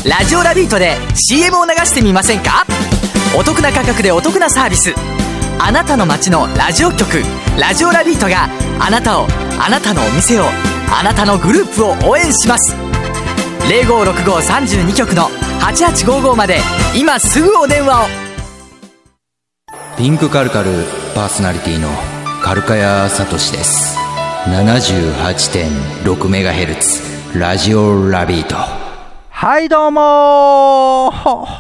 ラジオラビートで CM を流してみませんか？お得な価格でお得なサービス。あなたの街のラジオ局ラジオラビートがあなたを、あなたのお店を、あなたのグループを応援します。056532局の8855まで今すぐお電話を。 ピンクカルカルパーソナリティのカルカヤサトシです。 78.6MHz ラジオラビート。 はいどうも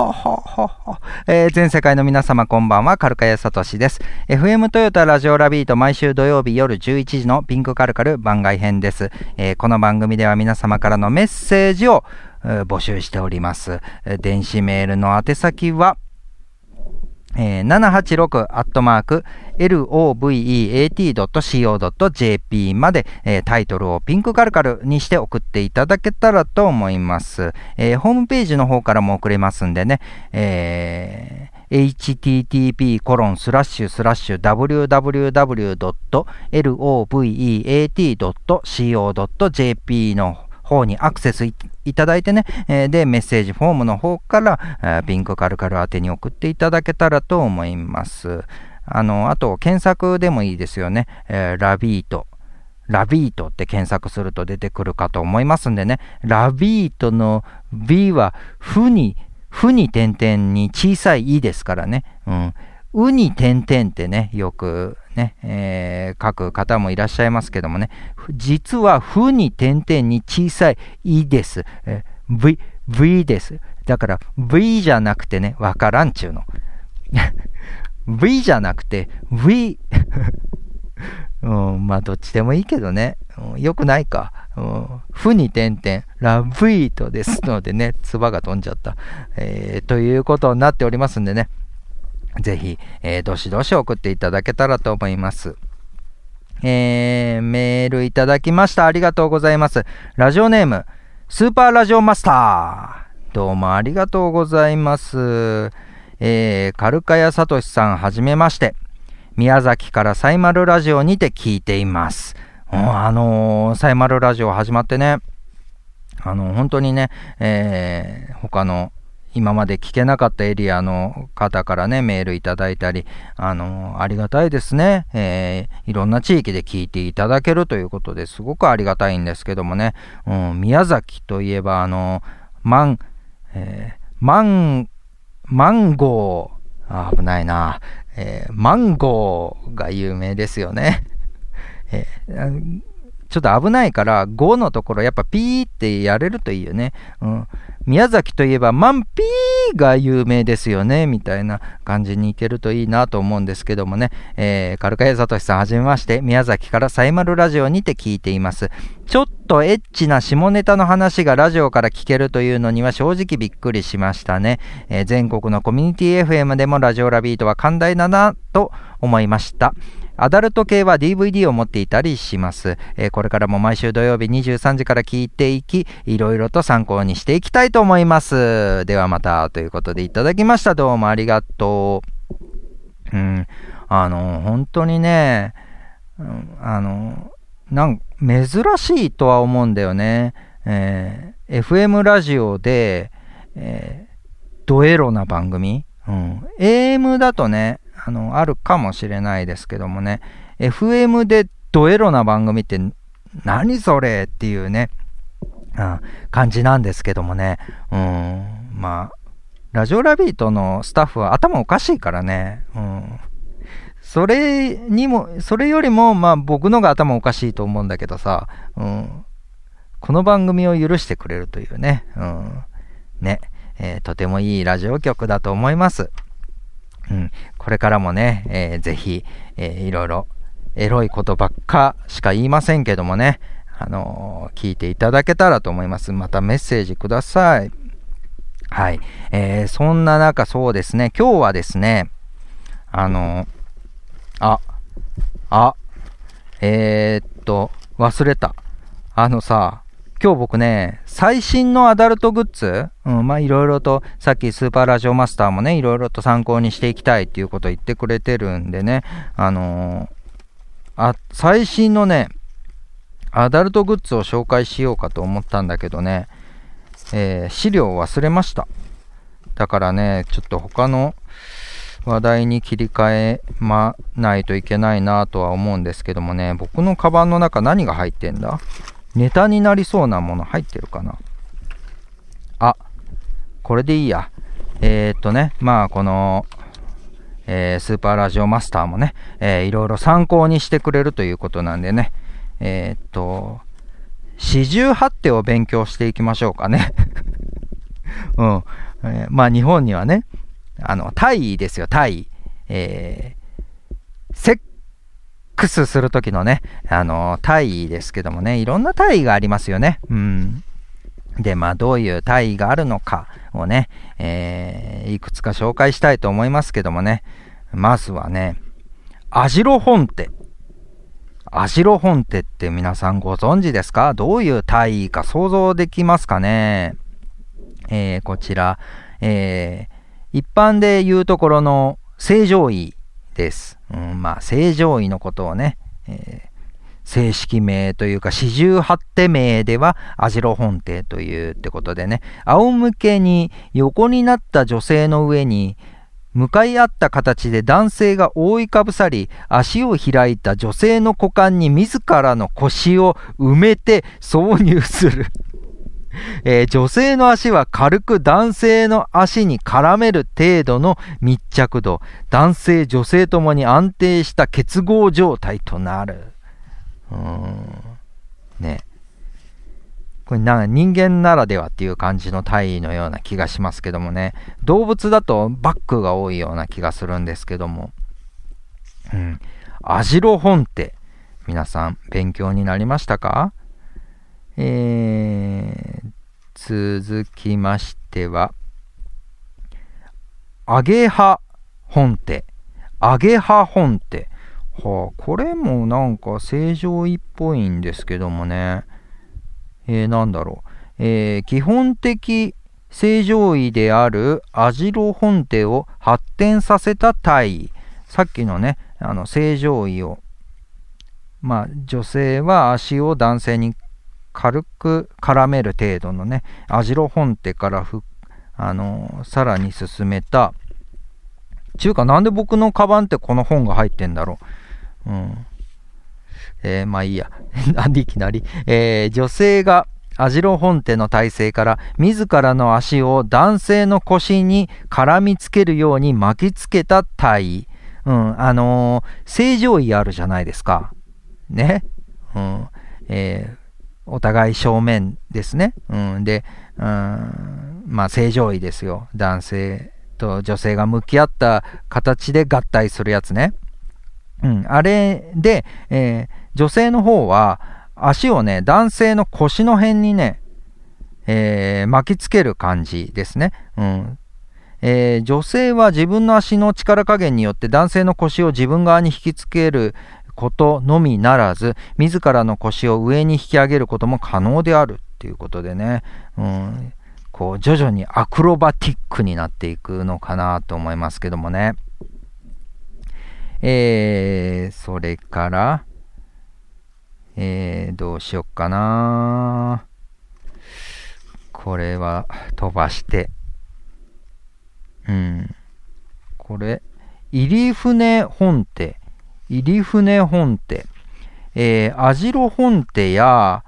全世界の皆様こんばんは、カルカヤサトシです。 FM トヨタラジオラビート、毎週土曜日夜11時のピンクカルカル番外編です。この番組では皆様からのメッセージを募集しております。電子メールの宛先は786-loveat.co.jp まで、タイトルをピンクカルカルにして送っていただけたらと思います。ホームページの方からも送れますんでね、http://www.loveat.co.jp の方にアクセスいただいてね、でメッセージフォームの方からピンクカルカル宛てに送っていただけたらと思います。あと検索でもいいですよね。ラビートって検索すると出てくるかと思いますんでね。ラビートの B はふに点々に小さいいですからね。うに点々ってね、よくね、書く方もいらっしゃいますけどもね、実はふに点々に小さいいです。V です。だから V じゃなくてね、わからんちゅうの。V じゃなくて V まあどっちでもいいけどね、よくないか。ふに点々ラビートですのでね、唾が飛んじゃった、ということになっておりますんでね、ぜひ、どしどし送っていただけたらと思います。メールいただきました。ありがとうございます。ラジオネームスーパーラジオマスター、どうもありがとうございます。カルカヤサトシさん、はじめまして。宮崎からサイマルラジオにて聞いています。サイマルラジオ始まってね、本当にね、他の今まで聞けなかったエリアの方からね、メールいただいたり、ありがたいですね。いろんな地域で聞いていただけるということですごくありがたいんですけどもね、宮崎といえばマンゴー、危ないな、マンゴーが有名ですよね。ちょっと危ないから5のところやっぱピーってやれるといいよね。宮崎といえばマンピーが有名ですよね、みたいな感じにいけるといいなと思うんですけどもね。カルカヤサトシさん、はじめまして。宮崎からサイマルラジオにて聞いています。ちょっとエッチな下ネタの話がラジオから聞けるというのには正直びっくりしましたね。全国のコミュニティ FM でもラジオラビートは寛大だなと思いました。アダルト系は DVD を持っていたりします。これからも毎週土曜日23時から聞いていき、いろいろと参考にしていきたいと思います。ではまた、ということでいただきました。どうもありがとう。本当にね、珍しいとは思うんだよね。FM ラジオで、ドエロな番組、AM だとね、あるかもしれないですけどもね、FM でドエロな番組って何それっていうね、感じなんですけどもね、まあラジオラビートのスタッフは頭おかしいからね、それよりもまあ僕のが頭おかしいと思うんだけどさ、この番組を許してくれるというね、とてもいいラジオ局だと思います。これからもね、ぜひ、いろいろエロいことばっかしか言いませんけどもね、聞いていただけたらと思います。またメッセージください。はい、そんな中、そうですね、今日はですね、忘れた。今日僕ね、最新のアダルトグッズ、まあいろいろと、さっきスーパーラジオマスターもね、いろいろと参考にしていきたいっていうことを言ってくれてるんでね、最新のね、アダルトグッズを紹介しようかと思ったんだけどね、 資料を忘れました。だからね、ちょっと他の話題に切り替えないといけないなとは思うんですけどもね、僕のカバンの中何が入ってんだ？ネタになりそうなもの入ってるかな？あ、これでいいや。まあこの、スーパーラジオマスターもね、いろいろ参考にしてくれるということなんでね、四十八手を勉強していきましょうかね。うん。まあ日本にはね、体位ですよ、体位。セックスするときのね、体位ですけどもね、いろんな体位がありますよね。うん。で、まあどういう体位があるのかをね、いくつか紹介したいと思いますけどもね、まずはね、網代本手。網代本手って皆さんご存知ですか？どういう体位か想像できますかね？こちら、一般で言うところの正常位です。まあ正常位のことをね、正式名というか四十八手名では網代本手というってことでね、仰向けに横になった女性の上に向かい合った形で男性が覆いかぶさり、足を開いた女性の股間に自らの腰を埋めて挿入する。女性の足は軽く男性の足に絡める程度の密着度、男性女性ともに安定した結合状態となる。ね、これ人間ならではっていう感じの体位のような気がしますけどもね、動物だとバックが多いような気がするんですけども、網代本手、皆さん勉強になりましたか？続きましては、アゲハ本手。アゲハ本手。これもなんか正常位っぽいんですけどもね。なんだろう。基本的正常位である網代本手を発展させた体位。さっきのね、正常位を、まあ女性は足を男性に軽く絡める程度のね、網代本手からさらに進めた。ちゅうか、なんで僕のカバンってこの本が入ってんだろう。まあいいや。なんでいきなり。女性が網代本手の体勢から自らの足を男性の腰に絡みつけるように巻きつけた体位。正常位あるじゃないですか。ね。お互い正面ですね。で、まあ正常位ですよ。男性と女性が向き合った形で合体するやつね。あれで、女性の方は足をね、男性の腰の辺にね、巻きつける感じですね。女性は自分の足の力加減によって男性の腰を自分側に引きつけることのみならず、自らの腰を上に引き上げることも可能であるっていうことでね、こう徐々にアクロバティックになっていくのかなと思いますけどもね。それから、どうしよっかな。これは飛ばして、これ入船本手。入船本手、網代本手や、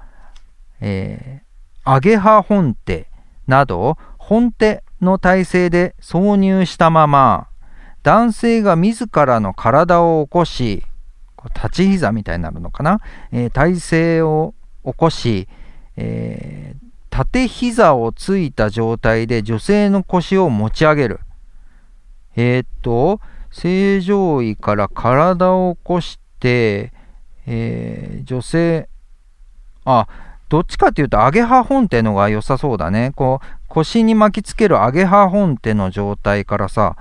アゲハ本手など本手の体勢で挿入したまま、男性が自らの体を起こし、立ち膝みたいになるのかな、体勢を起こし、縦膝をついた状態で女性の腰を持ち上げる。正常位から体を起こして、女性、どっちかというとアゲハ本手のが良さそうだね。こう腰に巻きつけるアゲハ本手の状態からさ、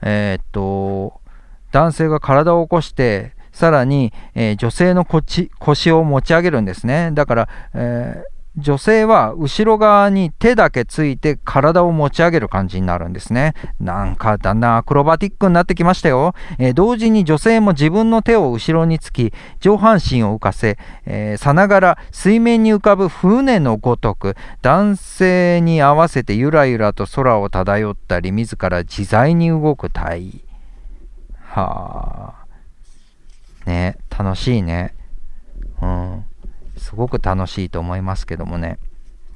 男性が体を起こしてさらに、女性の腰を持ち上げるんですね。だから、 女性は後ろ側に手だけついて体を持ち上げる感じになるんですね。なんかだんだんアクロバティックになってきましたよ。同時に女性も自分の手を後ろにつき、上半身を浮かせ、さながら水面に浮かぶ船のごとく、男性に合わせてゆらゆらと空を漂ったり、自ら自在に動く体。はあ。ね、楽しいね。すごく楽しいと思いますけどもね。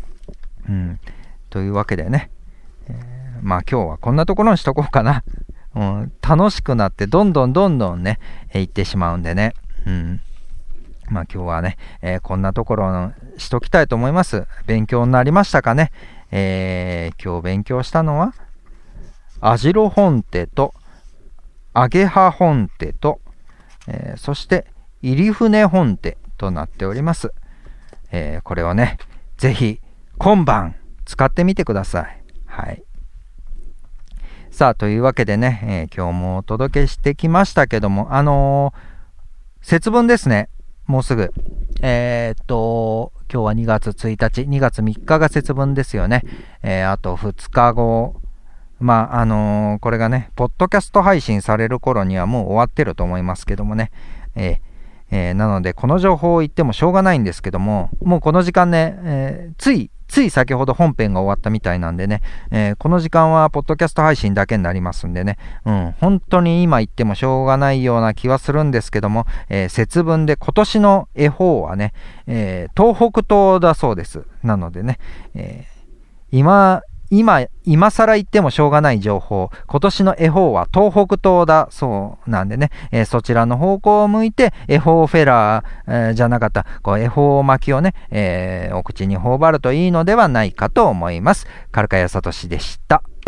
というわけでね、今日はこんなところにしとこうかな。楽しくなってどんどんね、行ってしまうんでね。今日はね、こんなところにしときたいと思います。勉強になりましたかね。今日勉強したのは、アジロ本手と、アゲハ本手と、そして入船本手となっております。これをね、ぜひ今晩使ってみてください。はい。さあ、というわけでね、今日もお届けしてきましたけども、節分ですね。もうすぐ。今日は2月1日、2月3日が節分ですよね。あと2日後。これがね、ポッドキャスト配信される頃にはもう終わってると思いますけどもね。なので、この情報を言ってもしょうがないんですけども、もうこの時間ね、つい先ほど本編が終わったみたいなんでね、この時間はポッドキャスト配信だけになりますんでね、本当に今言ってもしょうがないような気はするんですけども、節分で今年の恵方はね、東北東だそうです。なのでね、今更言ってもしょうがない情報、今年の恵方は東北東だそうなんでね、そちらの方向を向いて恵方フェラー、じゃなかった恵方巻きをね、お口に頬張るといいのではないかと思います。カルカヤサトシでした。